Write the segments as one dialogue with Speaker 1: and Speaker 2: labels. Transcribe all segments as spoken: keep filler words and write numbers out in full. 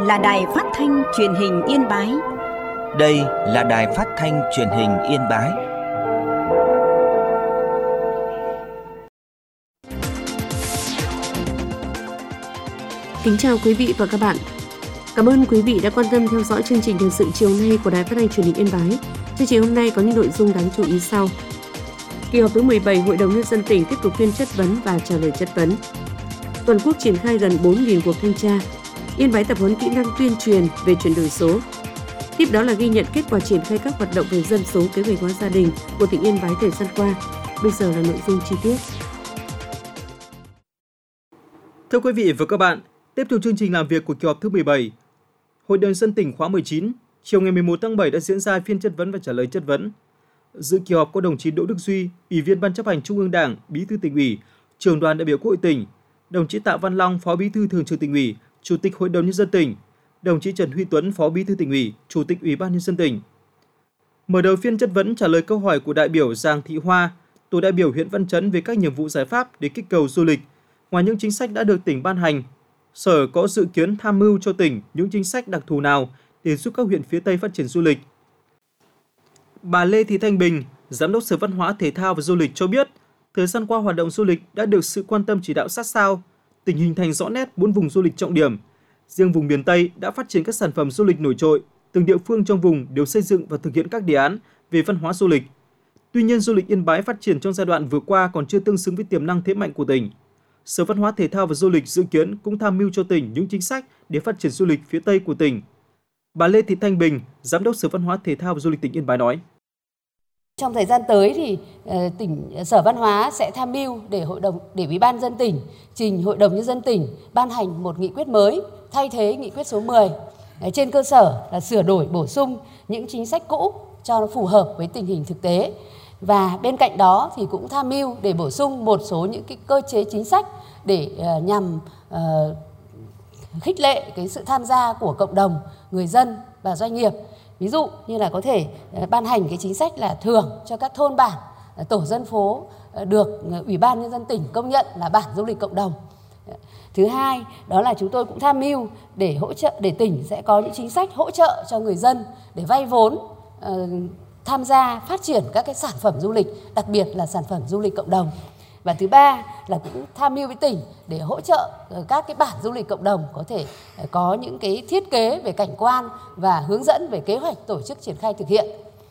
Speaker 1: là Đài Phát thanh Truyền hình Yên Bái.
Speaker 2: Đây là Đài Phát thanh Truyền hình Yên Bái.
Speaker 3: Kính chào quý vị và các bạn. Cảm ơn quý vị đã quan tâm theo dõi chương trình thời sự chiều nay của Đài Phát thanh Truyền hình Yên Bái. Chương trình hôm nay có những nội dung đáng chú ý sau. Kỳ họp thứ mười bảy Hội đồng Nhân dân tỉnh tiếp tục phiên chất vấn và trả lời chất vấn. Toàn quốc triển khai gần bốn nghìn cuộc thanh tra. Yên Bái tập huấn kỹ năng tuyên truyền về chuyển đổi số. Tiếp đó là ghi nhận kết quả triển khai các hoạt động về dân số kế hoạch hóa gia đình của tỉnh Yên Bái thời gian qua. Bây giờ là nội dung chi tiết.
Speaker 4: Thưa quý vị và các bạn, tiếp tục chương trình làm việc của kỳ họp thứ mười bảy, Hội đồng Nhân dân tỉnh khóa mười chín, chiều ngày mười một tháng bảy đã diễn ra phiên chất vấn và trả lời chất vấn. Dự kỳ họp có đồng chí Đỗ Đức Duy, Ủy viên Ban Chấp hành Trung ương Đảng, Bí thư Tỉnh ủy, Trưởng đoàn đại biểu Quốc hội tỉnh, đồng chí Tạ Văn Long, Phó Bí thư Thường trực Tỉnh ủy, Chủ tịch Hội đồng Nhân dân tỉnh, đồng chí Trần Huy Tuấn, Phó Bí thư Tỉnh ủy, Chủ tịch Ủy ban Nhân dân tỉnh. Mở đầu phiên chất vấn trả lời câu hỏi của đại biểu Giàng Thị Hoa, tổ đại biểu huyện Văn Chấn về các nhiệm vụ giải pháp để kích cầu du lịch. Ngoài những chính sách đã được tỉnh ban hành, Sở có dự kiến tham mưu cho tỉnh những chính sách đặc thù nào để giúp các huyện phía Tây phát triển du lịch. Bà Lê Thị Thanh Bình, Giám đốc Sở Văn hóa Thể thao và Du lịch cho biết, thời gian qua hoạt động du lịch đã được sự quan tâm chỉ đạo sát sao, tỉnh hình thành rõ nét bốn vùng du lịch trọng điểm. Riêng vùng miền Tây đã phát triển các sản phẩm du lịch nổi trội, từng địa phương trong vùng đều xây dựng và thực hiện các đề án về văn hóa du lịch. Tuy nhiên, du lịch Yên Bái phát triển trong giai đoạn vừa qua còn chưa tương xứng với tiềm năng thế mạnh của tỉnh. Sở Văn hóa Thể thao và Du lịch dự kiến cũng tham mưu cho tỉnh những chính sách để phát triển du lịch phía Tây của tỉnh. Bà Lê Thị Thanh Bình, Giám đốc Sở Văn hóa Thể thao và Du lịch tỉnh Yên Bái nói.
Speaker 5: Trong thời gian tới thì uh, tỉnh Sở Văn hóa sẽ tham mưu để hội đồng để Ủy ban nhân dân tỉnh trình Hội đồng Nhân dân tỉnh ban hành một nghị quyết mới thay thế nghị quyết số mười. Uh, trên cơ sở là sửa đổi bổ sung những chính sách cũ cho nó phù hợp với tình hình thực tế. Và bên cạnh đó thì cũng tham mưu để bổ sung một số những cái cơ chế chính sách để uh, nhằm uh, khích lệ cái sự tham gia của cộng đồng, người dân và doanh nghiệp. Ví dụ như là có thể uh, ban hành cái chính sách là thưởng cho các thôn bản, uh, tổ dân phố uh, được uh, Ủy ban Nhân dân tỉnh công nhận là bản du lịch cộng đồng. Uh, thứ hai, đó là chúng tôi cũng tham mưu để hỗ trợ, để tỉnh sẽ có những chính sách hỗ trợ cho người dân để vay vốn, uh, tham gia phát triển các cái sản phẩm du lịch, đặc biệt là sản phẩm du lịch cộng đồng. Và thứ ba là cũng tham mưu với tỉnh để hỗ trợ các cái bản du lịch cộng đồng có thể có những cái thiết kế về cảnh quan và hướng dẫn về kế hoạch tổ chức triển khai thực hiện.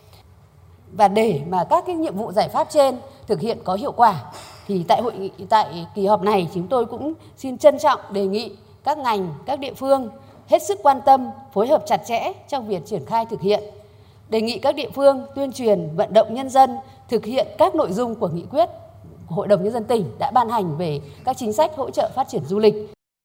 Speaker 5: Và để mà các cái nhiệm vụ giải pháp trên thực hiện có hiệu quả thì tại hội nghị tại kỳ họp này chúng tôi cũng xin trân trọng đề nghị các ngành, các địa phương hết sức quan tâm, phối hợp chặt chẽ trong việc triển khai thực hiện. Đề nghị các địa phương tuyên truyền, vận động nhân dân thực hiện các nội dung của nghị quyết của Hội đồng Nhân dân tỉnh đã ban hành về các chính sách hỗ trợ phát triển du lịch.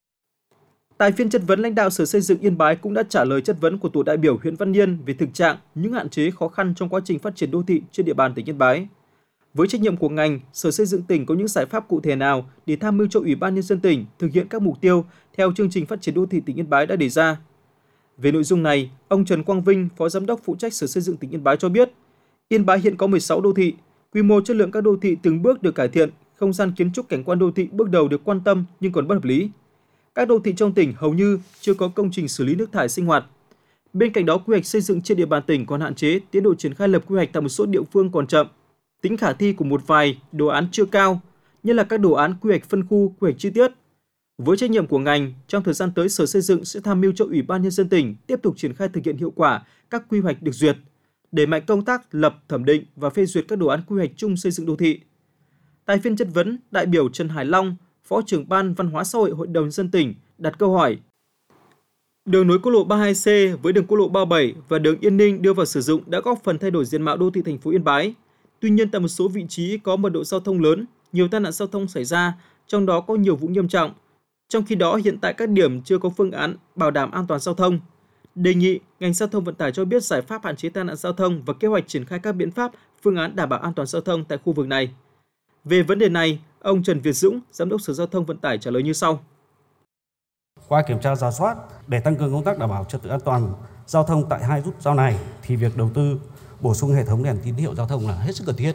Speaker 4: Tại phiên chất vấn, lãnh đạo Sở Xây dựng Yên Bái cũng đã trả lời chất vấn của tổ đại biểu huyện Văn Yên về thực trạng, những hạn chế khó khăn trong quá trình phát triển đô thị trên địa bàn tỉnh Yên Bái. Với trách nhiệm của ngành, Sở Xây dựng tỉnh có những giải pháp cụ thể nào để tham mưu cho Ủy ban Nhân dân tỉnh thực hiện các mục tiêu theo chương trình phát triển đô thị tỉnh Yên Bái đã đề ra. Về nội dung này, ông Trần Quang Vinh, Phó Giám đốc phụ trách Sở Xây dựng tỉnh Yên Bái cho biết, Yên Bái hiện có mười sáu đô thị, quy mô chất lượng các đô thị từng bước được cải thiện, không gian kiến trúc cảnh quan đô thị bước đầu được quan tâm nhưng còn bất hợp lý. Các đô thị trong tỉnh hầu như chưa có công trình xử lý nước thải sinh hoạt. Bên cạnh đó, quy hoạch xây dựng trên địa bàn tỉnh còn hạn chế, tiến độ triển khai lập quy hoạch tại một số địa phương còn chậm, tính khả thi của một vài đồ án chưa cao, như là các đồ án quy hoạch phân khu, quy hoạch chi tiết. Với trách nhiệm của ngành, trong thời gian tới Sở Xây dựng sẽ tham mưu cho Ủy ban Nhân dân tỉnh tiếp tục triển khai thực hiện hiệu quả các quy hoạch được duyệt, đẩy mạnh công tác lập, thẩm định và phê duyệt các đồ án quy hoạch chung xây dựng đô thị. Tại phiên chất vấn, đại biểu Trần Hải Long, Phó trưởng Ban Văn hóa Xã hội Hội đồng Nhân dân tỉnh đặt câu hỏi: đường nối quốc lộ ba mươi hai C với đường quốc lộ ba mươi bảy và đường Yên Ninh đưa vào sử dụng đã góp phần thay đổi diện mạo đô thị thành phố Yên Bái. Tuy nhiên, tại một số vị trí có mật độ giao thông lớn, nhiều tai nạn giao thông xảy ra, trong đó có nhiều vụ nghiêm trọng. Trong khi đó, hiện tại các điểm chưa có phương án bảo đảm an toàn giao thông. Đề nghị ngành giao thông vận tải cho biết giải pháp hạn chế tai nạn giao thông và kế hoạch triển khai các biện pháp, phương án đảm bảo an toàn giao thông tại khu vực này. Về vấn đề này, ông Trần Việt Dũng, Giám đốc Sở Giao thông Vận tải trả lời như sau.
Speaker 6: Qua kiểm tra rà soát để tăng cường công tác đảm bảo trật tự an toàn giao thông tại hai nút giao này thì việc đầu tư bổ sung hệ thống đèn tín hiệu giao thông là hết sức cần thiết.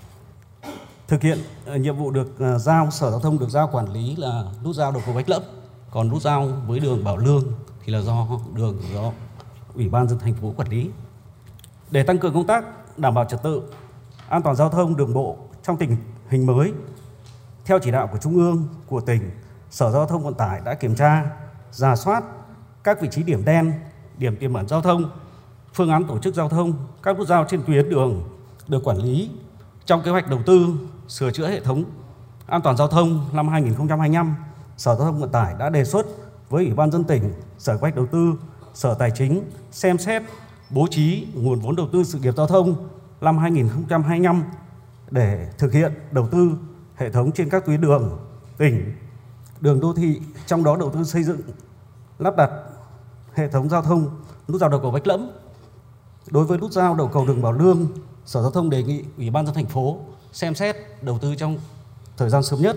Speaker 6: Thực hiện nhiệm vụ được giao, Sở Giao thông được giao quản lý là nút giao đầu cầu Bách Lẫm, còn nút giao với đường Bảo Lương thì là do đường do Ủy ban dân thành phố quản lý. Để tăng cường công tác đảm bảo trật tự an toàn giao thông đường bộ trong tình hình mới, theo chỉ đạo của Trung ương, của tỉnh, Sở Giao thông Vận tải đã kiểm tra, rà soát các vị trí điểm đen, điểm tiềm ẩn giao thông, phương án tổ chức giao thông, các nút giao trên tuyến đường được quản lý. Trong kế hoạch đầu tư sửa chữa hệ thống an toàn giao thông năm hai nghìn không trăm hai mươi lăm, Sở Giao thông Vận tải đã đề xuất với Ủy ban dân tỉnh, Sở Kế hoạch Đầu tư, Sở Tài chính xem xét bố trí nguồn vốn đầu tư sự nghiệp giao thông năm hai nghìn không trăm hai mươi lăm để thực hiện đầu tư hệ thống trên các tuyến đường tỉnh, đường đô thị, trong đó đầu tư xây dựng, lắp đặt hệ thống giao thông nút giao đầu cầu Bách Lẫm. Đối với nút giao đầu cầu đường Bảo Lương, Sở Giao thông đề nghị Ủy ban dân thành phố xem xét đầu tư trong thời gian sớm nhất.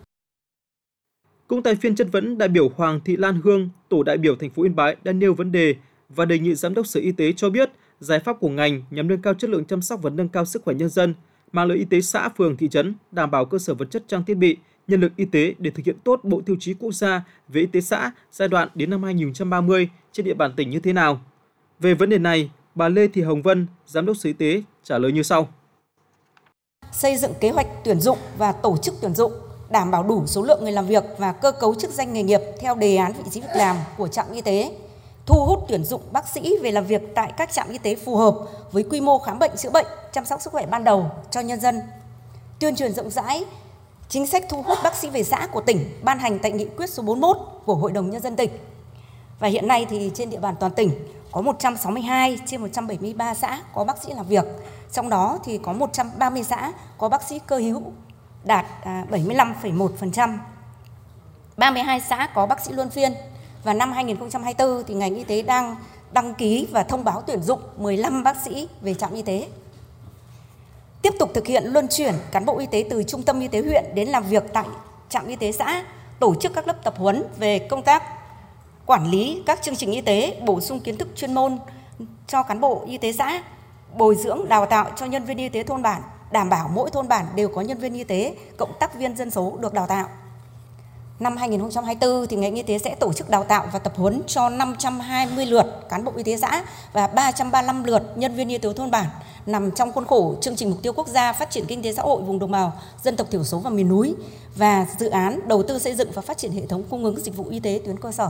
Speaker 4: Cũng tại phiên chất vấn, đại biểu Hoàng Thị Lan Hương, tổ đại biểu thành phố Yên Bái đã nêu vấn đề và đề nghị Giám đốc Sở Y tế cho biết giải pháp của ngành nhằm nâng cao chất lượng chăm sóc và nâng cao sức khỏe nhân dân, mạng lưới y tế xã, phường, thị trấn, đảm bảo cơ sở vật chất, trang thiết bị, nhân lực y tế để thực hiện tốt bộ tiêu chí quốc gia về y tế xã giai đoạn đến năm hai nghìn không trăm ba mươi trên địa bàn tỉnh như thế nào. Về vấn đề này, bà Lê Thị Hồng Vân, Giám đốc Sở Y tế trả lời như sau.
Speaker 7: Xây dựng kế hoạch tuyển dụng và tổ chức tuyển dụng, đảm bảo đủ số lượng người làm việc và cơ cấu chức danh nghề nghiệp theo đề án vị trí việc làm của trạm y tế, thu hút tuyển dụng bác sĩ về làm việc tại các trạm y tế phù hợp với quy mô khám bệnh chữa bệnh, chăm sóc sức khỏe ban đầu cho nhân dân, tuyên truyền rộng rãi chính sách thu hút bác sĩ về xã của tỉnh ban hành tại nghị quyết số bốn mươi mốt của Hội đồng Nhân dân tỉnh. Và hiện nay thì trên địa bàn toàn tỉnh có một trăm sáu mươi hai trên một trăm bảy mươi ba xã có bác sĩ làm việc, trong đó thì có một trăm ba mươi xã có bác sĩ cơ hữu đạt bảy mươi lăm phẩy một phần trăm, ba mươi hai xã có bác sĩ luân phiên. Và năm hai nghìn không trăm hai mươi tư thì ngành y tế đang đăng ký và thông báo tuyển dụng mười lăm bác sĩ về trạm y tế. Tiếp tục thực hiện luân chuyển cán bộ y tế từ trung tâm y tế huyện đến làm việc tại trạm y tế xã, tổ chức các lớp tập huấn về công tác quản lý các chương trình y tế, bổ sung kiến thức chuyên môn cho cán bộ y tế xã, bồi dưỡng đào tạo cho nhân viên y tế thôn bản, đảm bảo mỗi thôn bản đều có nhân viên y tế, cộng tác viên dân số được đào tạo. Năm hai nghìn không trăm hai mươi tư thì ngành y tế sẽ tổ chức đào tạo và tập huấn cho năm trăm hai mươi lượt cán bộ y tế xã và ba trăm ba mươi lăm lượt nhân viên y tế thôn bản nằm trong khuôn khổ chương trình mục tiêu quốc gia phát triển kinh tế xã hội vùng đồng bào dân tộc thiểu số và miền núi và dự án đầu tư xây dựng và phát triển hệ thống cung ứng dịch vụ y tế tuyến cơ sở.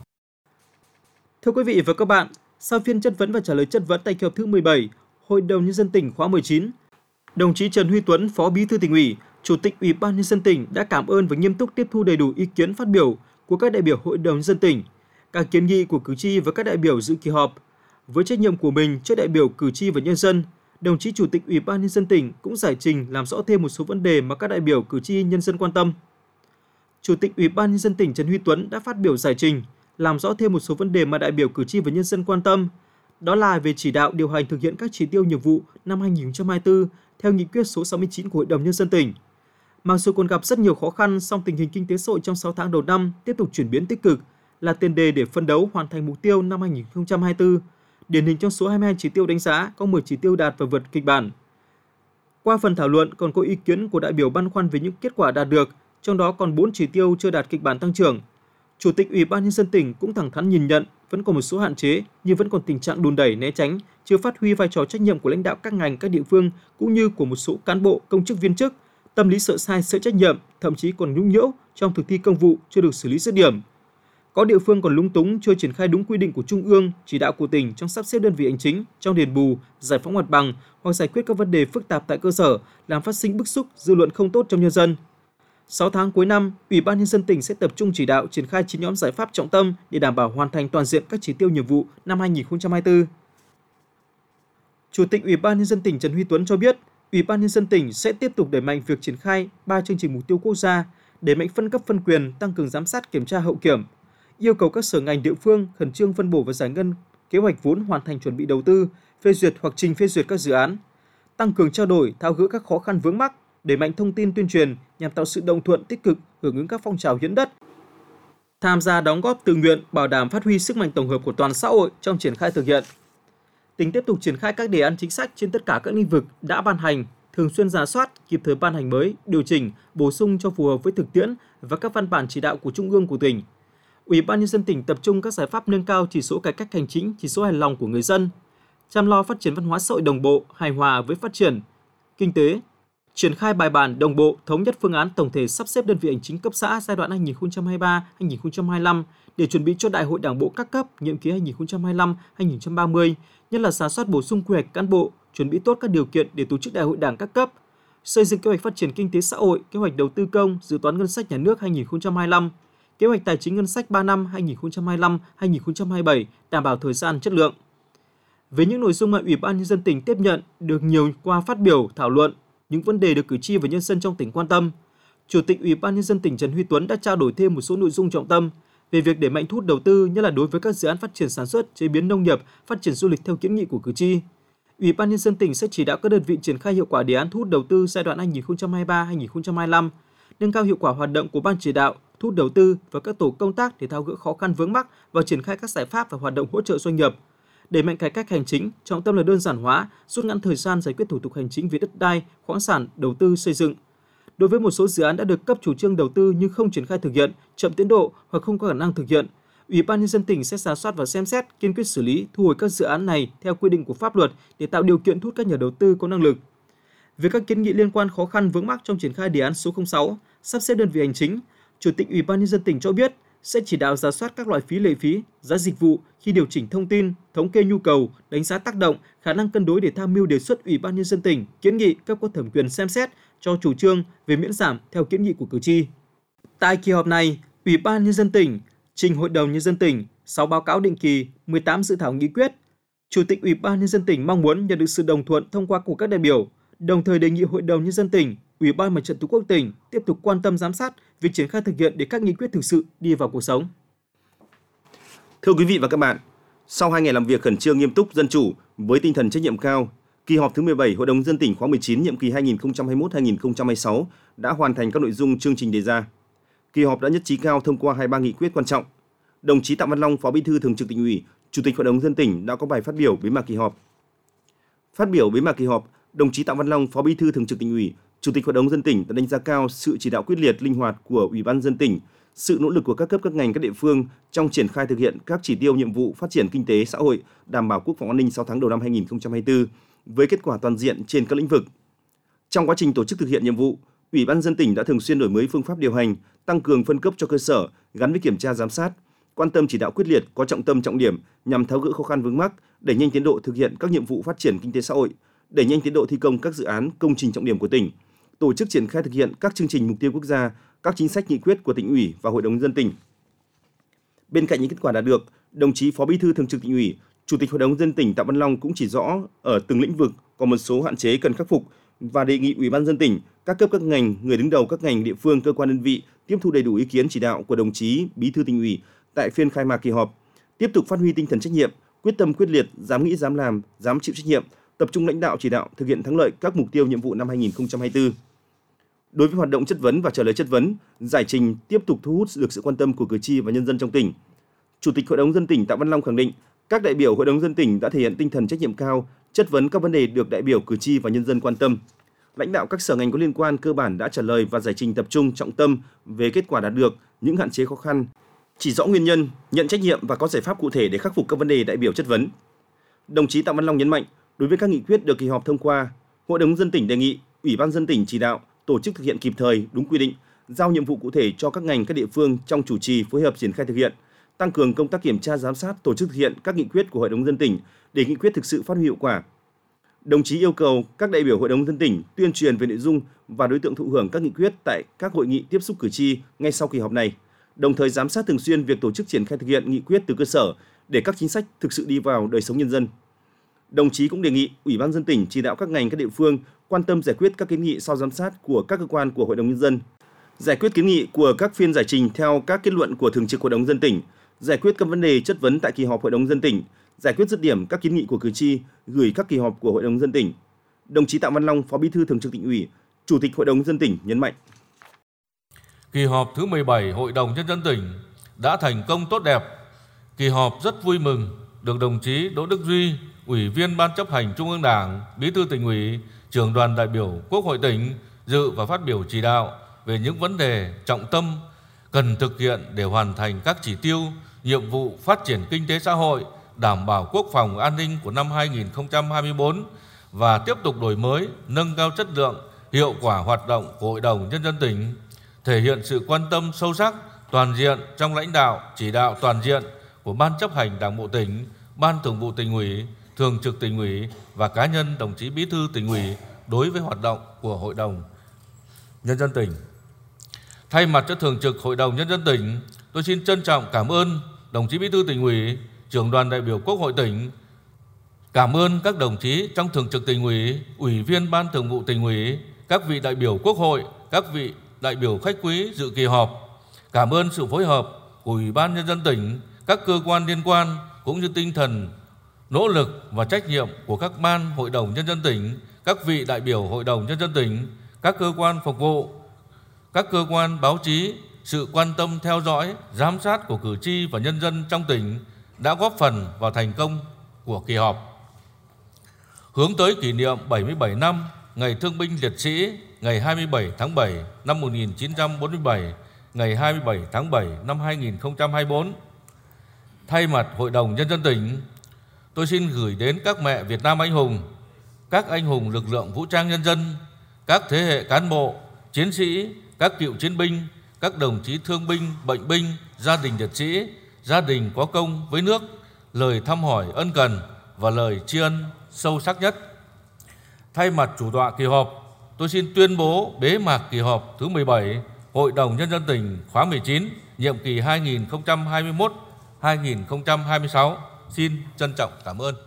Speaker 4: Thưa quý vị và các bạn, sau phiên chất vấn và trả lời chất vấn tại kỳ họp thứ mười bảy, Hội đồng Nhân dân tỉnh khóa mười chín, đồng chí Trần Huy Tuấn, Phó Bí thư Tỉnh ủy, Chủ tịch Ủy ban Nhân dân tỉnh đã cảm ơn và nghiêm túc tiếp thu đầy đủ ý kiến phát biểu của các đại biểu Hội đồng Nhân dân tỉnh, các kiến nghị của cử tri và các đại biểu dự kỳ họp. Với trách nhiệm của mình trước đại biểu cử tri và nhân dân, đồng chí Chủ tịch Ủy ban Nhân dân tỉnh cũng giải trình làm rõ thêm một số vấn đề mà các đại biểu cử tri nhân dân quan tâm. Chủ tịch Ủy ban Nhân dân tỉnh Trần Huy Tuấn đã phát biểu giải trình, làm rõ thêm một số vấn đề mà đại biểu cử tri và nhân dân quan tâm. Đó là về chỉ đạo điều hành thực hiện các chỉ tiêu nhiệm vụ năm hai nghìn không trăm hai mươi tư theo nghị quyết số sáu mươi chín của Hội đồng Nhân dân tỉnh. Mặc dù còn gặp rất nhiều khó khăn, song tình hình kinh tế xã hội trong sáu tháng đầu năm tiếp tục chuyển biến tích cực, là tiền đề để phấn đấu hoàn thành mục tiêu năm hai nghìn không trăm hai mươi tư. Điển hình trong số hai mươi hai chỉ tiêu đánh giá, có mười chỉ tiêu đạt và vượt kịch bản. Qua phần thảo luận còn có ý kiến của đại biểu băn khoăn về những kết quả đạt được, trong đó còn bốn chỉ tiêu chưa đạt kịch bản tăng trưởng. Chủ tịch Ủy ban Nhân dân tỉnh cũng thẳng thắn nhìn nhận vẫn còn một số hạn chế, nhưng vẫn còn tình trạng đùn đẩy né tránh, chưa phát huy vai trò trách nhiệm của lãnh đạo các ngành, các địa phương cũng như của một số cán bộ, công chức viên chức, tâm lý sợ sai, sợ trách nhiệm, thậm chí còn nhũng nhiễu trong thực thi công vụ chưa được xử lý dứt điểm. Có địa phương còn lúng túng chưa triển khai đúng quy định của Trung ương, chỉ đạo của tỉnh trong sắp xếp đơn vị hành chính, trong đền bù, giải phóng mặt bằng hoặc giải quyết các vấn đề phức tạp tại cơ sở, làm phát sinh bức xúc, dư luận không tốt trong nhân dân. sáu tháng cuối năm, Ủy ban Nhân dân tỉnh sẽ tập trung chỉ đạo triển khai chín nhóm giải pháp trọng tâm để đảm bảo hoàn thành toàn diện các chỉ tiêu nhiệm vụ năm hai nghìn không trăm hai mươi tư. Chủ tịch Ủy ban Nhân dân tỉnh Trần Huy Tuấn cho biết, Ủy ban Nhân dân tỉnh sẽ tiếp tục đẩy mạnh việc triển khai ba chương trình mục tiêu quốc gia, đẩy mạnh phân cấp phân quyền, tăng cường giám sát kiểm tra hậu kiểm, yêu cầu các sở ngành địa phương khẩn trương phân bổ và giải ngân kế hoạch vốn hoàn thành chuẩn bị đầu tư, phê duyệt hoặc trình phê duyệt các dự án, tăng cường trao đổi, tháo gỡ các khó khăn vướng mắc, đẩy mạnh thông tin tuyên truyền nhằm tạo sự đồng thuận tích cực hưởng ứng các phong trào hiến đất, tham gia đóng góp tự nguyện, bảo đảm phát huy sức mạnh tổng hợp của toàn xã hội trong triển khai thực hiện. Tỉnh tiếp tục triển khai các đề án chính sách trên tất cả các lĩnh vực đã ban hành, thường xuyên rà soát, kịp thời ban hành mới, điều chỉnh, bổ sung cho phù hợp với thực tiễn và các văn bản chỉ đạo của Trung ương, của tỉnh. Ủy ban Nhân dân tỉnh tập trung các giải pháp nâng cao chỉ số cải cách hành chính, chỉ số hài lòng của người dân, chăm lo phát triển văn hóa xã hội đồng bộ, hài hòa với phát triển kinh tế, triển khai bài bản, đồng bộ, thống nhất phương án tổng thể sắp xếp đơn vị hành chính cấp xã giai đoạn hai nghìn không trăm hai mươi ba đến hai nghìn không trăm hai mươi lăm để chuẩn bị cho Đại hội Đảng bộ các cấp nhiệm kỳ hai nghìn không trăm hai mươi lăm đến hai nghìn không trăm ba mươi, nhất là rà soát bổ sung quy hoạch cán bộ, chuẩn bị tốt các điều kiện để tổ chức Đại hội Đảng các cấp, xây dựng kế hoạch phát triển kinh tế xã hội, kế hoạch đầu tư công, dự toán ngân sách nhà nước hai nghìn không trăm hai mươi lăm, kế hoạch tài chính ngân sách ba năm hai nghìn không trăm hai mươi lăm đến hai nghìn không trăm hai mươi bảy đảm bảo thời gian, chất lượng. Về những nội dung mà Ủy ban Nhân dân tỉnh tiếp nhận được nhiều qua phát biểu, thảo luận, những vấn đề được cử tri và nhân dân trong tỉnh quan tâm, Chủ tịch Ủy ban Nhân dân tỉnh Trần Huy Tuấn đã trao đổi thêm một số nội dung trọng tâm về việc đẩy mạnh thu hút đầu tư, nhất là đối với các dự án phát triển sản xuất, chế biến nông nghiệp, phát triển du lịch theo kiến nghị của cử tri. Ủy ban Nhân dân tỉnh sẽ chỉ đạo các đơn vị triển khai hiệu quả đề án thu hút đầu tư giai đoạn hai nghìn không trăm hai mươi ba đến hai nghìn không trăm hai mươi lăm, nâng cao hiệu quả hoạt động của ban chỉ đạo thu hút đầu tư và các tổ công tác để tháo gỡ khó khăn vướng mắc và triển khai các giải pháp và hoạt động hỗ trợ doanh nghiệp. Đẩy mạnh cải cách hành chính, trọng tâm là đơn giản hóa, rút ngắn thời gian giải quyết thủ tục hành chính về đất đai, khoáng sản, đầu tư xây dựng. Đối với một số dự án đã được cấp chủ trương đầu tư nhưng không triển khai thực hiện, chậm tiến độ hoặc không có khả năng thực hiện, Ủy ban Nhân dân tỉnh sẽ rà soát và xem xét, kiên quyết xử lý, thu hồi các dự án này theo quy định của pháp luật để tạo điều kiện thu hút các nhà đầu tư có năng lực. Về các kiến nghị liên quan khó khăn vướng mắc trong triển khai đề án số không sáu, sắp xếp đơn vị hành chính, Chủ tịch Ủy ban Nhân dân tỉnh cho biết sẽ chỉ đạo rà soát các loại phí lệ phí, giá dịch vụ khi điều chỉnh thông tin, thống kê nhu cầu, đánh giá tác động, khả năng cân đối để tham mưu đề xuất Ủy ban Nhân dân tỉnh kiến nghị cấp có thẩm quyền xem xét cho chủ trương về miễn giảm theo kiến nghị của cử tri. Tại kỳ họp này, Ủy ban Nhân dân tỉnh trình Hội đồng Nhân dân tỉnh sáu báo cáo định kỳ, mười tám dự thảo nghị quyết. Chủ tịch Ủy ban Nhân dân tỉnh mong muốn nhận được sự đồng thuận thông qua của các đại biểu, đồng thời đề nghị Hội đồng Nhân dân tỉnh, Ủy ban Mặt trận Tổ quốc tỉnh tiếp tục quan tâm giám sát việc triển khai thực hiện để các nghị quyết thực sự đi vào cuộc sống.
Speaker 8: Thưa quý vị và các bạn, sau hai ngày làm việc khẩn trương, nghiêm túc, dân chủ với tinh thần trách nhiệm cao, kỳ họp thứ mười bảy Hội đồng Nhân dân tỉnh khóa mười chín nhiệm kỳ hai nghìn không trăm hai mươi mốt đến hai nghìn không trăm hai mươi sáu đã hoàn thành các nội dung chương trình đề ra. Kỳ họp đã nhất trí cao thông qua hai mươi ba nghị quyết quan trọng. Đồng chí Tạ Văn Long, Phó Bí thư Thường trực Tỉnh ủy, Chủ tịch Hội đồng Nhân dân tỉnh đã có bài phát biểu bế mạc kỳ họp. Phát biểu bế mạc kỳ họp, đồng chí Tạ Văn Long, Phó Bí thư Thường trực Tỉnh ủy, Chủ tịch Hội đồng Nhân dân tỉnh đã đánh giá cao sự chỉ đạo quyết liệt, linh hoạt của Ủy ban Nhân dân tỉnh, sự nỗ lực của các cấp các ngành các địa phương trong triển khai thực hiện các chỉ tiêu nhiệm vụ phát triển kinh tế xã hội, đảm bảo quốc phòng an ninh sáu tháng đầu năm hai nghìn không trăm hai mươi tư với kết quả toàn diện trên các lĩnh vực. Trong quá trình tổ chức thực hiện nhiệm vụ, Ủy ban Nhân dân tỉnh đã thường xuyên đổi mới phương pháp điều hành, tăng cường phân cấp cho cơ sở gắn với kiểm tra giám sát, quan tâm chỉ đạo quyết liệt, có trọng tâm trọng điểm nhằm tháo gỡ khó khăn vướng mắc, đẩy nhanh tiến độ thực hiện các nhiệm vụ phát triển kinh tế xã hội, đẩy nhanh tiến độ thi công các dự án công trình trọng điểm của tỉnh, tổ chức triển khai thực hiện các chương trình mục tiêu quốc gia, các chính sách nghị quyết của Tỉnh ủy và Hội đồng Nhân dân tỉnh. Bên cạnh những kết quả đạt được, đồng chí Phó Bí thư Thường trực Tỉnh ủy, Chủ tịch Hội đồng Nhân dân tỉnh Tạ Văn Long cũng chỉ rõ ở từng lĩnh vực có một số hạn chế cần khắc phục và đề nghị Ủy ban Nhân dân tỉnh, các cấp các ngành, người đứng đầu các ngành địa phương, cơ quan đơn vị tiếp thu đầy đủ ý kiến chỉ đạo của đồng chí Bí thư Tỉnh ủy tại phiên khai mạc kỳ họp, tiếp tục phát huy tinh thần trách nhiệm, quyết tâm quyết liệt, dám nghĩ dám làm, dám chịu trách nhiệm, tập trung lãnh đạo chỉ đạo thực hiện thắng lợi các mục tiêu nhiệm vụ năm hai nghìn không trăm hai mươi tư. Đối với hoạt động chất vấn và trả lời chất vấn, giải trình tiếp tục thu hút được sự quan tâm của cử tri và nhân dân trong tỉnh. Chủ tịch Hội đồng Nhân dân tỉnh Tạ Văn Long khẳng định, các đại biểu Hội đồng Nhân dân tỉnh đã thể hiện tinh thần trách nhiệm cao, chất vấn các vấn đề được đại biểu cử tri và nhân dân quan tâm. Lãnh đạo các sở ngành có liên quan cơ bản đã trả lời và giải trình tập trung trọng tâm về kết quả đạt được, những hạn chế khó khăn, chỉ rõ nguyên nhân, nhận trách nhiệm và có giải pháp cụ thể để khắc phục các vấn đề đại biểu chất vấn. Đồng chí Tạ Văn Long nhấn mạnh, đối với các nghị quyết được kỳ họp thông qua, Hội đồng Nhân dân tỉnh đề nghị Ủy ban Nhân dân tỉnh chỉ đạo tổ chức thực hiện kịp thời, đúng quy định, giao nhiệm vụ cụ thể cho các ngành các địa phương trong chủ trì phối hợp triển khai thực hiện, tăng cường công tác kiểm tra giám sát, tổ chức thực hiện các nghị quyết của Hội đồng Nhân dân tỉnh để nghị quyết thực sự phát huy hiệu quả. Đồng chí yêu cầu các đại biểu Hội đồng Nhân dân tỉnh tuyên truyền về nội dung và đối tượng thụ hưởng các nghị quyết tại các hội nghị tiếp xúc cử tri ngay sau kỳ họp này, đồng thời giám sát thường xuyên việc tổ chức triển khai thực hiện nghị quyết từ cơ sở để các chính sách thực sự đi vào đời sống nhân dân. Đồng chí cũng đề nghị Ủy ban Nhân dân tỉnh chỉ đạo các ngành các địa phương quan tâm giải quyết các kiến nghị sau giám sát của các cơ quan của Hội đồng Nhân dân, giải quyết kiến nghị của các phiên giải trình theo các kết luận của Thường trực Hội đồng Nhân dân tỉnh, giải quyết các vấn đề chất vấn tại kỳ họp Hội đồng Nhân dân tỉnh, giải quyết dứt điểm các kiến nghị của cử tri gửi các kỳ họp của Hội đồng Nhân dân tỉnh. Đồng chí Tạ Văn Long, Phó Bí thư Thường trực Tỉnh ủy, Chủ tịch Hội đồng Nhân dân tỉnh nhấn mạnh.
Speaker 9: Kỳ họp thứ mười bảy Hội đồng Nhân dân tỉnh đã thành công tốt đẹp. Kỳ họp rất vui mừng được đồng chí Đỗ Đức Duy, Ủy viên Ban chấp hành Trung ương Đảng, Bí thư Tỉnh ủy, Trưởng đoàn đại biểu Quốc hội tỉnh dự và phát biểu chỉ đạo về những vấn đề trọng tâm cần thực hiện để hoàn thành các chỉ tiêu, nhiệm vụ phát triển kinh tế xã hội, đảm bảo quốc phòng an ninh của năm hai nghìn không trăm hai mươi tư và tiếp tục đổi mới, nâng cao chất lượng, hiệu quả hoạt động của Hội đồng Nhân dân tỉnh, thể hiện sự quan tâm sâu sắc, toàn diện trong lãnh đạo, chỉ đạo toàn diện của Ban chấp hành Đảng bộ tỉnh, Ban Thường vụ Tỉnh ủy, Thường trực Tỉnh ủy và cá nhân đồng chí Bí thư Tỉnh ủy đối với hoạt động của Hội đồng Nhân dân tỉnh. Thay mặt cho Thường trực Hội đồng Nhân dân tỉnh, tôi xin trân trọng cảm ơn đồng chí Bí thư Tỉnh ủy, Trưởng đoàn đại biểu Quốc hội tỉnh, cảm ơn các đồng chí trong Thường trực Tỉnh ủy, Ủy viên Ban Thường vụ Tỉnh ủy, các vị đại biểu Quốc hội, các vị đại biểu khách quý dự kỳ họp. Cảm ơn sự phối hợp của Ủy ban Nhân dân tỉnh, các cơ quan liên quan cũng như tinh thần nỗ lực và trách nhiệm của các ban Hội đồng Nhân dân tỉnh, các vị đại biểu Hội đồng Nhân dân tỉnh, các cơ quan phục vụ, các cơ quan báo chí, sự quan tâm theo dõi, giám sát của cử tri và nhân dân trong tỉnh đã góp phần vào thành công của kỳ họp. Hướng tới kỷ niệm bảy mươi bảy năm Ngày Thương binh Liệt sĩ ngày hai mươi bảy tháng bảy năm một nghìn chín trăm bốn mươi bảy, ngày hai mươi bảy tháng bảy năm hai nghìn không trăm hai mươi tư. Thay mặt Hội đồng Nhân dân tỉnh, tôi xin gửi đến các mẹ Việt Nam anh hùng, các anh hùng lực lượng vũ trang nhân dân, các thế hệ cán bộ, chiến sĩ, các cựu chiến binh, các đồng chí thương binh, bệnh binh, gia đình liệt sĩ, gia đình có công với nước, lời thăm hỏi ân cần và lời tri ân sâu sắc nhất. Thay mặt chủ tọa kỳ họp, tôi xin tuyên bố bế mạc kỳ họp thứ mười bảy Hội đồng Nhân dân tỉnh khóa mười chín, nhiệm kỳ hai nghìn không trăm hai mươi mốt đến hai nghìn không trăm hai mươi sáu. Xin trân trọng cảm ơn.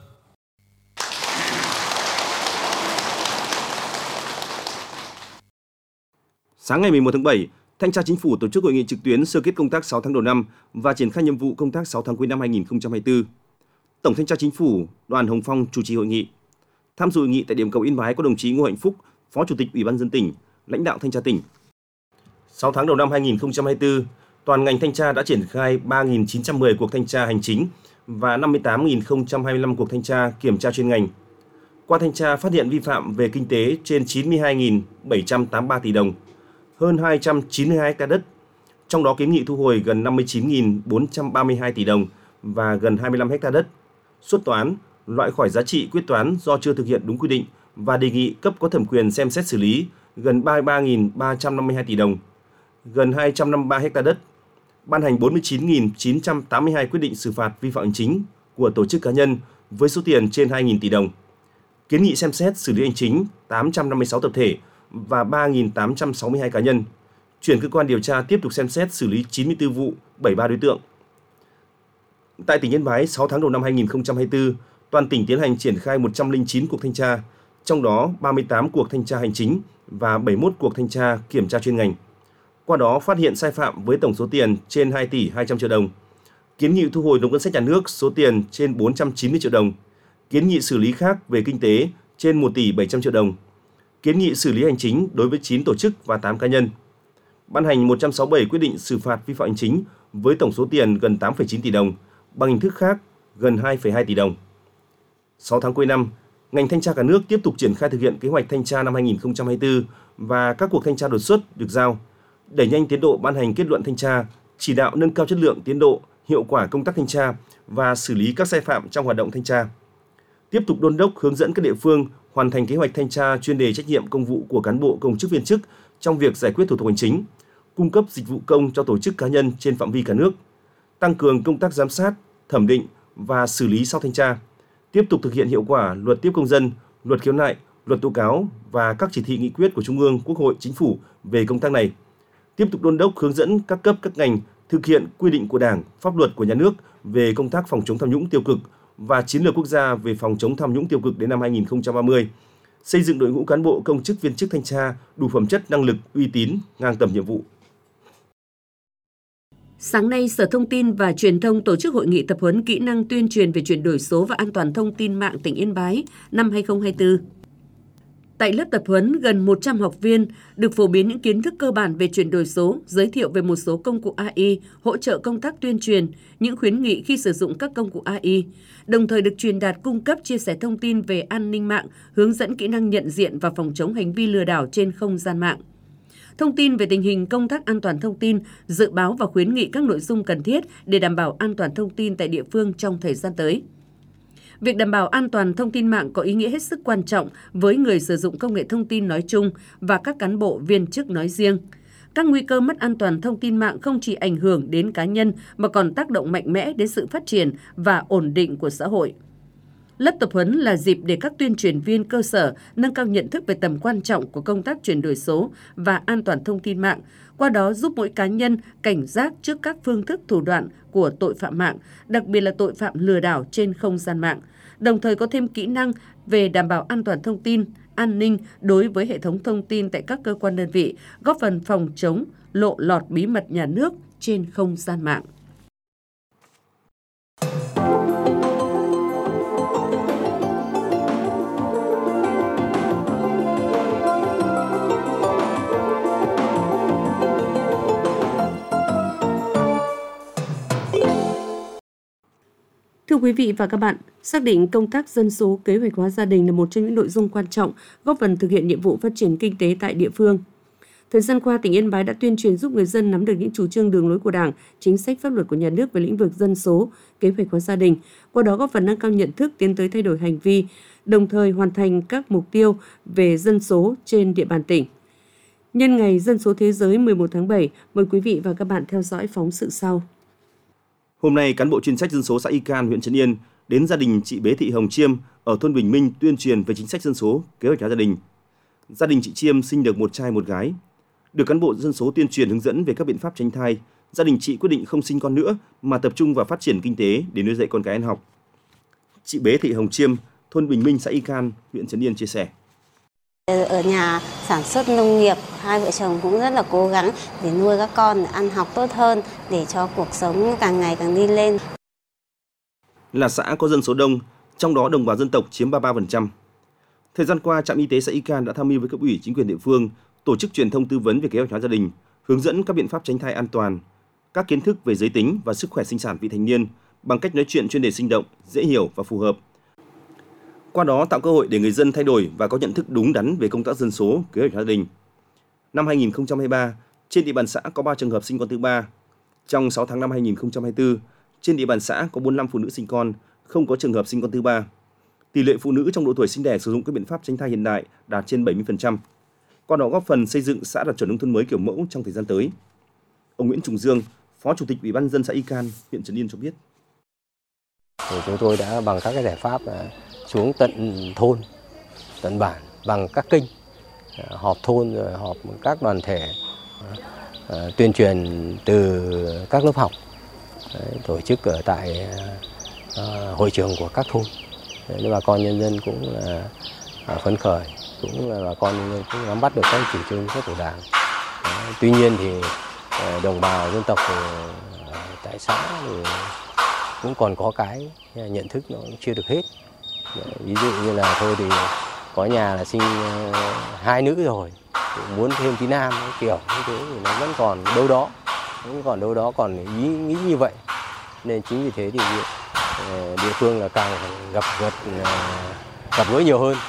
Speaker 8: Sáng ngày mười một tháng bảy, Thanh tra Chính phủ tổ chức hội nghị trực tuyến sơ kết công tác sáu tháng đầu năm và triển khai nhiệm vụ công tác sáu tháng cuối năm hai nghìn không trăm hai mươi tư. Tổng Thanh tra Chính phủ Đoàn Hồng Phong chủ trì hội nghị. Tham dự hội nghị tại điểm cầu Yên Bái có đồng chí Ngô Hạnh Phúc, Phó Chủ tịch Ủy ban nhân dân tỉnh, lãnh đạo thanh tra tỉnh. sáu tháng đầu năm hai nghìn không trăm hai mươi tư, toàn ngành thanh tra đã triển khai ba nghìn chín trăm mười cuộc thanh tra hành chính và năm mươi tám nghìn không trăm hai mươi lăm cuộc thanh tra kiểm tra chuyên ngành. Qua thanh tra phát hiện vi phạm về kinh tế trên chín mươi hai nghìn bảy trăm tám mươi ba tỷ đồng, hơn hai trăm chín mươi hai ha đất, trong đó kiến nghị thu hồi gần năm mươi chín nghìn bốn trăm ba mươi hai tỷ đồng và gần hai mươi lăm ha đất, xuất toán, loại khỏi giá trị quyết toán do chưa thực hiện đúng quy định và đề nghị cấp có thẩm quyền xem xét xử lý gần ba mươi ba nghìn ba trăm năm mươi hai tỷ đồng, gần hai trăm năm mươi ba ha đất, ban hành bốn mươi chín nghìn chín trăm tám mươi hai quyết định xử phạt vi phạm hành chính của tổ chức cá nhân với số tiền trên hai nghìn tỷ đồng, kiến nghị xem xét xử lý hành chính tám trăm năm mươi sáu tập thể và ba nghìn tám trăm sáu mươi hai cá nhân, chuyển cơ quan điều tra tiếp tục xem xét xử lý chín mươi tư vụ, bảy mươi ba đối tượng. Tại tỉnh Yên Bái, sáu tháng đầu năm hai nghìn không trăm hai mươi tư, toàn tỉnh tiến hành triển khai một trăm lẻ chín cuộc thanh tra, trong đó ba mươi tám cuộc thanh tra hành chính và bảy mươi mốt cuộc thanh tra kiểm tra chuyên ngành. Qua đó phát hiện sai phạm với tổng số tiền trên hai tỷ hai trăm triệu đồng, kiến nghị thu hồi nộp ngân sách nhà nước số tiền trên bốn trăm chín mươi triệu đồng, kiến nghị xử lý khác về kinh tế trên một tỷ bảy trăm triệu đồng, kiến nghị xử lý hành chính đối với chín tổ chức và tám cá nhân. Ban hành một trăm sáu mươi bảy quyết định xử phạt vi phạm hành chính với tổng số tiền gần tám phẩy chín tỷ đồng, bằng hình thức khác gần hai phẩy hai tỷ đồng. sáu tháng cuối năm, ngành thanh tra cả nước tiếp tục triển khai thực hiện kế hoạch thanh tra năm hai nghìn không trăm hai mươi tư và các cuộc thanh tra đột xuất được giao, đẩy nhanh tiến độ ban hành kết luận thanh tra, chỉ đạo nâng cao chất lượng, tiến độ, hiệu quả công tác thanh tra và xử lý các sai phạm trong hoạt động thanh tra. Tiếp tục đôn đốc hướng dẫn các địa phương hoàn thành kế hoạch thanh tra chuyên đề trách nhiệm công vụ của cán bộ công chức viên chức trong việc giải quyết thủ tục hành chính, cung cấp dịch vụ công cho tổ chức cá nhân trên phạm vi cả nước, tăng cường công tác giám sát, thẩm định và xử lý sau thanh tra, tiếp tục thực hiện hiệu quả luật tiếp công dân, luật khiếu nại, luật tố cáo và các chỉ thị nghị quyết của Trung ương, Quốc hội, Chính phủ về công tác này. Tiếp tục đôn đốc hướng dẫn các cấp các ngành thực hiện quy định của Đảng, pháp luật của nhà nước về công tác phòng chống tham nhũng tiêu cực và chiến lược quốc gia về phòng chống tham nhũng tiêu cực đến năm hai nghìn không trăm ba mươi, xây dựng đội ngũ cán bộ công chức viên chức thanh tra đủ phẩm chất, năng lực, uy tín, ngang tầm nhiệm vụ.
Speaker 3: Sáng nay, Sở Thông tin và Truyền thông tổ chức hội nghị tập huấn kỹ năng tuyên truyền về chuyển đổi số và an toàn thông tin mạng tỉnh Yên Bái năm hai nghìn không trăm hai mươi tư. Tại lớp tập huấn, gần một trăm học viên được phổ biến những kiến thức cơ bản về chuyển đổi số, giới thiệu về một số công cụ a i, hỗ trợ công tác tuyên truyền, những khuyến nghị khi sử dụng các công cụ a i, đồng thời được truyền đạt cung cấp chia sẻ thông tin về an ninh mạng, hướng dẫn kỹ năng nhận diện và phòng chống hành vi lừa đảo trên không gian mạng. thông tin về tình hình công tác an toàn thông tin, dự báo và khuyến nghị các nội dung cần thiết để đảm bảo an toàn thông tin tại địa phương trong thời gian tới. Việc đảm bảo an toàn thông tin mạng có ý nghĩa hết sức quan trọng với người sử dụng công nghệ thông tin nói chung và các cán bộ viên chức nói riêng. Các nguy cơ mất an toàn thông tin mạng không chỉ ảnh hưởng đến cá nhân mà còn tác động mạnh mẽ đến sự phát triển và ổn định của xã hội. Lớp tập huấn là dịp để các tuyên truyền viên cơ sở nâng cao nhận thức về tầm quan trọng của công tác chuyển đổi số và an toàn thông tin mạng, qua đó giúp mỗi cá nhân cảnh giác trước các phương thức thủ đoạn của tội phạm mạng, đặc biệt là tội phạm lừa đảo trên không gian mạng, đồng thời có thêm kỹ năng về đảm bảo an toàn thông tin, an ninh đối với hệ thống thông tin tại các cơ quan đơn vị, góp phần phòng chống lộ lọt bí mật nhà nước trên không gian mạng. Thưa quý vị và các bạn, xác định công tác dân số kế hoạch hóa gia đình là một trong những nội dung quan trọng góp phần thực hiện nhiệm vụ phát triển kinh tế tại địa phương. Thời gian qua, tỉnh Yên Bái đã tuyên truyền giúp người dân nắm được những chủ trương đường lối của Đảng, chính sách pháp luật của nhà nước về lĩnh vực dân số, kế hoạch hóa gia đình, qua đó góp phần nâng cao nhận thức, tiến tới thay đổi hành vi, đồng thời hoàn thành các mục tiêu về dân số trên địa bàn tỉnh. Nhân ngày Dân số Thế giới mười một tháng bảy, mời quý vị và các bạn theo dõi phóng sự sau.
Speaker 8: Hôm nay, cán bộ chuyên trách dân số xã Y Can, huyện Trấn Yên đến gia đình chị Bế Thị Hồng Chiêm ở thôn Bình Minh tuyên truyền về chính sách dân số, kế hoạch hóa gia đình. Gia đình chị Chiêm sinh được một trai một gái. Được cán bộ dân số tuyên truyền hướng dẫn về các biện pháp tránh thai, gia đình chị quyết định không sinh con nữa mà tập trung vào phát triển kinh tế để nuôi dạy con cái ăn học. Chị Bế Thị Hồng Chiêm, thôn Bình Minh, xã Y Can, huyện Trấn Yên chia sẻ.
Speaker 10: Ở nhà sản xuất nông nghiệp, hai vợ chồng cũng rất là cố gắng để nuôi các con ăn học tốt hơn để cho cuộc sống càng ngày càng đi lên.
Speaker 8: Là xã có dân số đông, trong đó đồng bào dân tộc chiếm ba mươi ba phần trăm. Thời gian qua, trạm y tế xã Y Can đã tham mưu với cấp ủy chính quyền địa phương tổ chức truyền thông tư vấn về kế hoạch hóa gia đình, hướng dẫn các biện pháp tránh thai an toàn, các kiến thức về giới tính và sức khỏe sinh sản vị thành niên bằng cách nói chuyện chuyên đề sinh động, dễ hiểu và phù hợp. Qua đó tạo cơ hội để người dân thay đổi và có nhận thức đúng đắn về công tác dân số, kế hoạch hóa gia đình. Năm hai nghìn không trăm hai mươi ba, trên địa bàn xã có ba trường hợp sinh con thứ ba. Trong sáu tháng năm hai nghìn không trăm hai mươi tư, trên địa bàn xã có bốn mươi lăm phụ nữ sinh con, không có trường hợp sinh con thứ ba. Tỷ lệ phụ nữ trong độ tuổi sinh đẻ sử dụng các biện pháp tránh thai hiện đại đạt trên bảy mươi phần trăm. Qua đó góp phần xây dựng xã đạt chuẩn nông thôn mới kiểu mẫu trong thời gian tới. Ông Nguyễn Trùng Dương, Phó Chủ tịch Ủy ban nhân dân xã Y Can, huyện Trấn Yên cho biết.
Speaker 11: Thì chúng tôi đã bằng các cái giải pháp xuống tận thôn, tận bản bằng các kênh họp thôn, rồi họp các đoàn thể, tuyên truyền từ các lớp học, tổ chức ở tại hội trường của các thôn. Nên bà con nhân dân cũng là phấn khởi, cũng là bà con nhân dân cũng nắm bắt được các chủ trương của Đảng. Tuy nhiên thì đồng bào dân tộc tại xã thì cũng còn có cái nhận thức nó chưa được hết. Ví dụ như là thôi thì có nhà là sinh hai nữ rồi, muốn thêm tí nam kiểu như thế thì nó vẫn còn đâu đó, vẫn còn đâu đó còn ý nghĩ như vậy. Nên chính vì thế thì địa phương là càng phải gặp gỡ gặp gỡ nhiều hơn,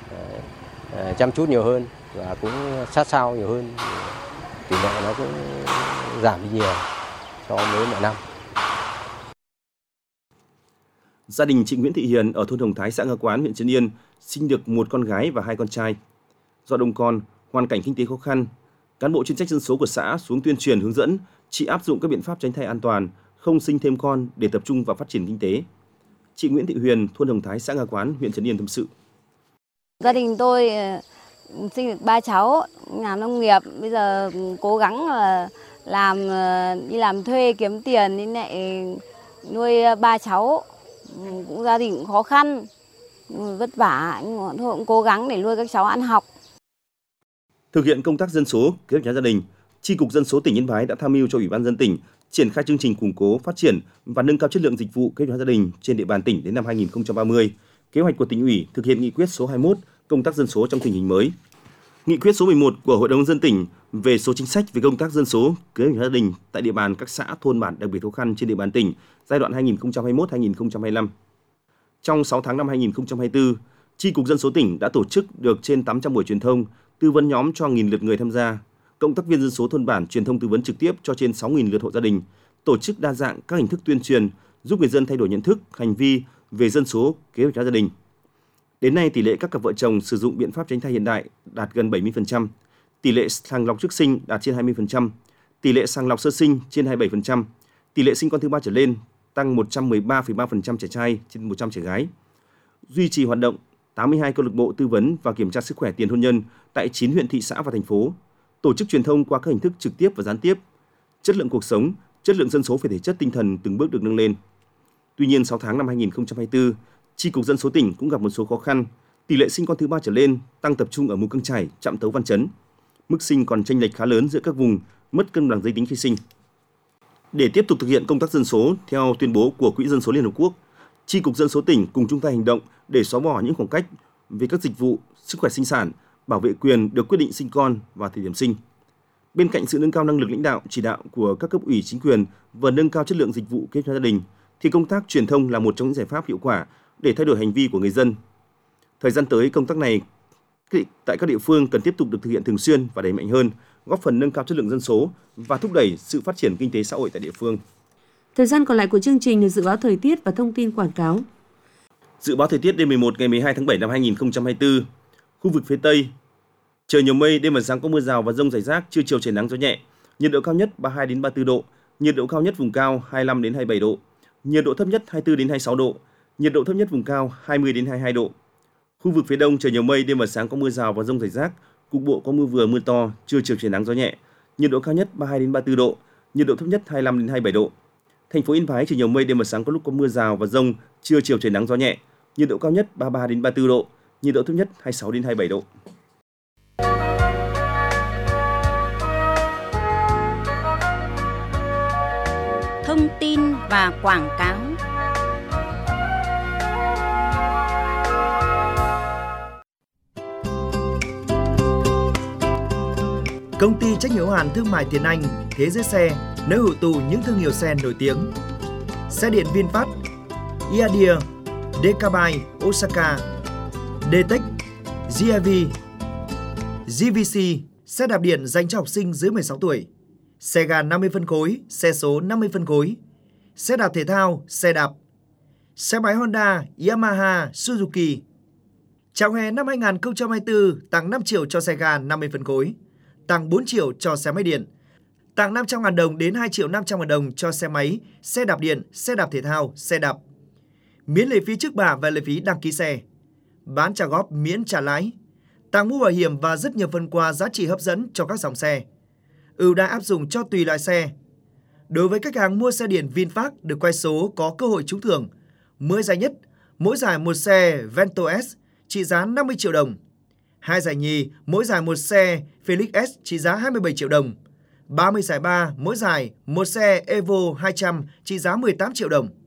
Speaker 11: chăm chút nhiều hơn và cũng sát sao nhiều hơn, tỷ lệ nó cũng giảm đi nhiều so với mọi năm.
Speaker 8: Gia đình chị Nguyễn Thị Hiền ở thôn Hồng Thái, xã Nga Quán, huyện Trấn Yên sinh được một con gái và hai con trai. Do đông con, hoàn cảnh kinh tế khó khăn, cán bộ chuyên trách dân số của xã xuống tuyên truyền hướng dẫn chị áp dụng các biện pháp tránh thai an toàn, không sinh thêm con để tập trung vào phát triển kinh tế. Chị Nguyễn Thị Huyền, thôn Hồng Thái, xã Nga Quán, huyện Trấn Yên tâm sự.
Speaker 12: Gia đình tôi sinh được ba cháu, làm nông nghiệp, bây giờ cố gắng làm đi làm thuê kiếm tiền nên lại nuôi ba cháu. Cũng gia đình cũng khó khăn, vất vả, nhưng mà thôi cũng cố gắng để nuôi các cháu ăn học.
Speaker 8: Thực hiện công tác dân số, kế hoạch hóa gia đình, Chi cục Dân số tỉnh Yên Bái đã tham mưu cho Ủy ban nhân dân tỉnh triển khai chương trình củng cố, phát triển và nâng cao chất lượng dịch vụ kế hoạch hóa gia đình trên địa bàn tỉnh đến năm hai nghìn không trăm ba mươi. Kế hoạch của tỉnh ủy thực hiện nghị quyết số hai mươi mốt công tác dân số trong tình hình mới. Nghị quyết số mười một của Hội đồng nhân dân tỉnh về số chính sách về công tác dân số, kế hoạch hóa gia đình tại địa bàn các xã thôn bản đặc biệt khó khăn trên địa bàn tỉnh giai đoạn hai nghìn không trăm hai mươi mốt đến hai nghìn không trăm hai mươi lăm. Trong sáu tháng năm hai nghìn không trăm hai mươi tư, Chi cục Dân số tỉnh đã tổ chức được trên tám trăm buổi truyền thông, tư vấn nhóm cho nghìn lượt người tham gia, cộng tác viên dân số thôn bản truyền thông tư vấn trực tiếp cho trên sáu nghìn lượt hộ gia đình, tổ chức đa dạng các hình thức tuyên truyền giúp người dân thay đổi nhận thức, hành vi về dân số, kế hoạch hóa gia đình. Đến nay, tỷ lệ các cặp vợ chồng sử dụng biện pháp tránh thai hiện đại đạt gần bảy mươi phần trăm, tỷ lệ sàng lọc trước sinh đạt trên hai mươi phần trăm, tỷ lệ sàng lọc sơ sinh trên hai mươi bảy phần trăm, tỷ lệ sinh con thứ ba trở lên tăng một trăm mười ba phẩy ba phần trăm trẻ trai trên một trăm trẻ gái. Duy trì hoạt động tám mươi hai câu lạc bộ tư vấn và kiểm tra sức khỏe tiền hôn nhân tại chín huyện, thị xã và thành phố, tổ chức truyền thông qua các hình thức trực tiếp và gián tiếp. Chất lượng cuộc sống, chất lượng dân số về thể chất tinh thần từng bước được nâng lên. Tuy nhiên, sáu tháng năm hai nghìn không trăm hai mươi tư, Chi cục Dân số tỉnh cũng gặp một số khó khăn. Tỷ lệ sinh con thứ ba trở lên tăng tập trung ở Mù Căng Chải, Trạm Tấu, Văn Chấn. Mức sinh còn chênh lệch khá lớn giữa các vùng, mất cân bằng giới tính khi sinh. Để tiếp tục thực hiện công tác dân số theo tuyên bố của Quỹ Dân số Liên Hợp Quốc, Chi cục Dân số tỉnh cùng chung tay hành động để xóa bỏ những khoảng cách về các dịch vụ sức khỏe sinh sản, bảo vệ quyền được quyết định sinh con và thời điểm sinh. Bên cạnh sự nâng cao năng lực lãnh đạo, chỉ đạo của các cấp ủy chính quyền và nâng cao chất lượng dịch vụ kế hoạch gia đình, thì công tác truyền thông là một trong những giải pháp hiệu quả để thay đổi hành vi của người dân. Thời gian tới, công tác này tại các địa phương cần tiếp tục được thực hiện thường xuyên và đẩy mạnh hơn, góp phần nâng cao chất lượng dân số và thúc đẩy sự phát triển kinh tế xã hội tại địa phương.
Speaker 3: Thời gian còn lại của chương trình là dự báo thời tiết và thông tin quảng cáo.
Speaker 8: Dự báo thời tiết đêm mười một ngày mười hai tháng bảy năm hai nghìn không trăm hai mươi tư. Khu vực phía Tây, trời nhiều mây, đêm và sáng có mưa rào và dông rải rác, trưa chiều trời nắng gió nhẹ. Nhiệt độ cao nhất ba mươi hai đến ba mươi tư độ, nhiệt độ cao nhất vùng cao hai mươi lăm đến hai mươi bảy độ, nhiệt độ thấp nhất hai mươi tư đến hai mươi sáu độ, nhiệt độ thấp nhất vùng cao hai mươi đến hai mươi hai độ. Khu vực phía Đông trời nhiều mây, đêm và sáng có mưa rào và dông rải rác, cục bộ có mưa vừa mưa to, trưa chiều trời nắng gió nhẹ. Nhiệt độ cao nhất ba mươi hai đến ba mươi tư độ, nhiệt độ thấp nhất hai mươi lăm đến hai mươi bảy độ. Thành phố Yên Bái trời nhiều mây, đêm và sáng có lúc có mưa rào và dông, trưa chiều trời nắng gió nhẹ. Nhiệt độ cao nhất ba mươi ba đến ba mươi tư độ, nhiệt độ thấp nhất hai mươi sáu đến hai mươi bảy độ.
Speaker 1: Thông tin và quảng cáo.
Speaker 13: Công ty trách nhiệm hữu hạn thương mại Tiến Anh, Thế Giới Xe, nơi hội tụ những thương hiệu xe nổi tiếng. Xe điện VinFast, Iadia, Decabai, Osaka, D-Tech, giê i vê, giê vê xê, xe đạp điện dành cho học sinh dưới mười sáu tuổi, xe ga năm mươi phân khối, xe số năm mươi phân khối, xe đạp thể thao, xe đạp, xe máy Honda, Yamaha, Suzuki. Chào hè năm hai nghìn không trăm hai mươi tư, tăng năm triệu cho xe ga năm mươi phân khối, tăng bốn triệu cho xe máy điện, tặng năm trăm nghìn đồng đến hai triệu năm trăm nghìn đồng cho xe máy, xe đạp điện, xe đạp thể thao, xe đạp. Miễn lệ phí trước bạ và lệ phí đăng ký xe. Bán trả góp miễn trả lãi. Tặng mũ bảo hiểm và rất nhiều phần quà giá trị hấp dẫn cho các dòng xe. Ưu đãi áp dụng cho tùy loại xe. Đối với khách hàng mua xe điện VinFast được quay số có cơ hội trúng thưởng. mười giải nhất, mỗi giải một xe Vento S trị giá năm mươi triệu đồng. hai giải nhì, mỗi giải một xe Felix S trị giá hai mươi bảy triệu đồng. ba mươi giải ba, mỗi giải một xe Evo hai trăm trị giá mười tám triệu đồng.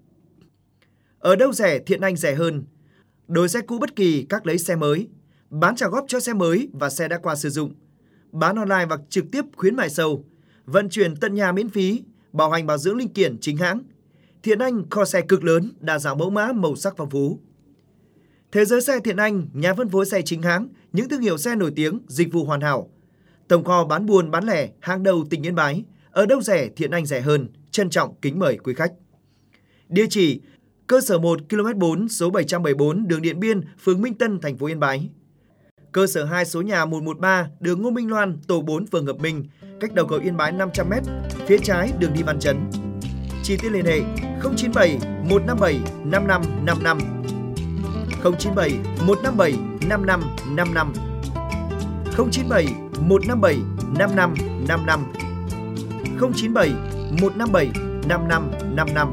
Speaker 13: Ở đâu rẻ, Thiện Anh rẻ hơn. Đổi xe cũ bất kỳ, các lấy xe mới. Bán trả góp cho xe mới và xe đã qua sử dụng. Bán online hoặc trực tiếp khuyến mại sâu. Vận chuyển tận nhà miễn phí. Bảo hành bảo dưỡng linh kiện chính hãng. Thiện Anh kho xe cực lớn, đa dạng mẫu mã, màu sắc phong phú. Thế giới xe Thiện Anh, nhà phân phối xe chính hãng, những thương hiệu xe nổi tiếng, dịch vụ hoàn hảo. Tổng kho bán buôn bán lẻ, hàng đầu tỉnh Yên Bái. Ở đâu rẻ, Thiện Anh rẻ hơn. Trân trọng kính mời quý khách. Địa chỉ: cơ sở một, ki lô mét bốn, số bảy trăm bảy mươi tư, đường Điện Biên, phường Minh Tân, thành phố Yên Bái. Cơ sở hai, số nhà một một ba, đường Ngô Minh Loan, tổ bốn, phường Hợp Minh, cách đầu cầu Yên Bái năm trăm mét, phía trái đường đi Văn Chấn. Chi tiết liên hệ không chín bảy một năm bảy năm năm năm năm, không chín bảy một năm bảy năm năm năm năm, không chín bảy một năm bảy năm năm năm năm, không chín bảy một năm bảy năm năm năm năm.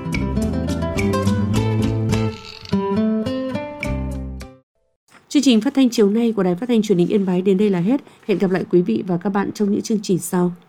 Speaker 3: Chương trình phát thanh chiều nay của Đài Phát thanh Truyền hình Yên Bái đến đây là hết. Hẹn gặp lại quý vị và các bạn trong những chương trình sau.